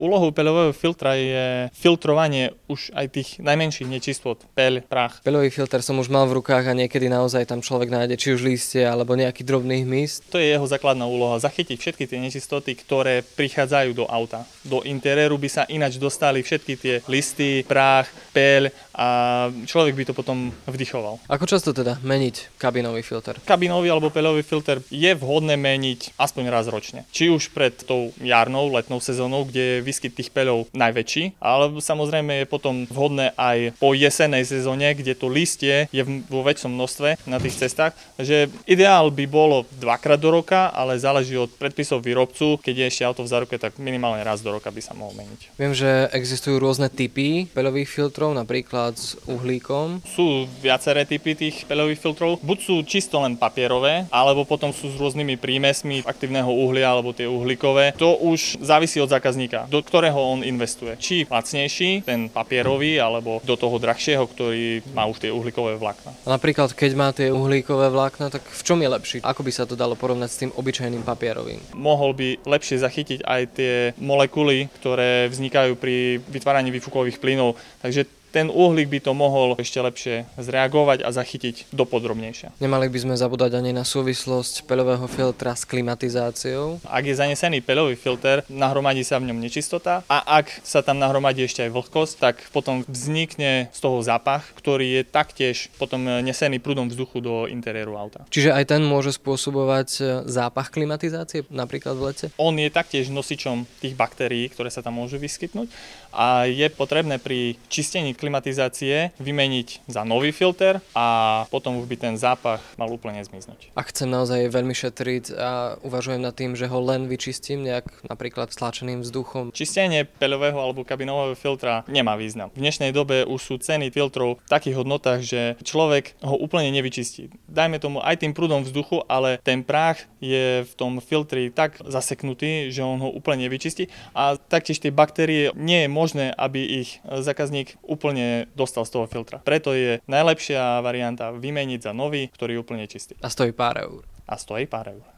Úlohou peľového filtra je filtrovanie už aj tých najmenších nečistôt, peľ, prach. Peľový filter som už mal v rukách a niekedy naozaj tam človek nájde či už lístie alebo nejaký drobný hmyz. To je jeho základná úloha, zachytiť všetky tie nečistoty, ktoré prichádzajú do auta. Do interiéru by sa ináč dostali všetky tie listy, prach, peľ a človek by to potom vdychoval. Ako často teda meniť kabinový filter? Kabinový alebo peľový filter je vhodné meniť aspoň raz ročne. Či už pred tou jarnou, letnou sezónou, kde je výskyt tých peľov najväčší, ale samozrejme je potom vhodné aj po jesennej sezóne, kde to listie je vo väčšom množstve na tých cestách. Takže ideál by bolo dvakrát do roka, ale záleží od predpisov výrobcu. Keď je ešte auto v záruke, tak minimálne raz do roka by sa mohol meniť. Viem, že existujú rôzne typy peľových filtrov, napríklad s uhlíkom. Sú viaceré typy tých peľových filtrov. Buď sú čisto len papierové, alebo potom sú s rôznymi prímesmi aktívneho uhlia alebo tie uhlíkové. To už závisí od zákazníka, do ktorého on investuje. Či lacnejší, ten papierový, alebo do toho drahšieho, ktorý má už tie uhlíkové vlákna. A napríklad, keď má tie uhlíkové vlákna, tak v čom je lepší? Ako by sa to dalo porovnať s tým obyčajným papierovým? Mohol by lepšie zachytiť aj tie molekuly, ktoré vznikajú pri vytváraní výfukových plynov. Takže ten uhlík by to mohol ešte lepšie zreagovať a zachytiť dopodrobnejšie. Nemali by sme zabúdať ani na súvislosť peľového filtra s klimatizáciou. Ak je zanesený peľový filter, nahromadí sa v ňom nečistota a ak sa tam nahromadí ešte aj vlhkosť, tak potom vznikne z toho zápach, ktorý je taktiež potom nesený prúdom vzduchu do interiéru auta. Čiže aj ten môže spôsobovať zápach klimatizácie, napríklad v lete? On je taktiež nosičom tých baktérií, ktoré sa tam môžu vyskytnúť a je potrebné pri čistení klimatizácie vymeniť za nový filter a potom už by ten zápach mal úplne zmiznúť. Ak chcem naozaj veľmi šetriť a uvažujem nad tým, že ho len vyčistím nejak napríklad stlačeným vzduchom. Čistenie peľového alebo kabinového filtra nemá význam. V dnešnej dobe už sú ceny filtrov v takých hodnotách, že človek ho úplne nevyčistí. Dajme tomu aj tým prúdom vzduchu, ale ten prach je v tom filtri tak zaseknutý, že on ho úplne nevyčistí a taktiež tie baktérie nie je možné, aby ich zákazník úplne dostal z toho filtra. Preto je najlepšia varianta vymeniť za nový, ktorý je úplne čistý. A stojí pár eur. A stojí pár eur.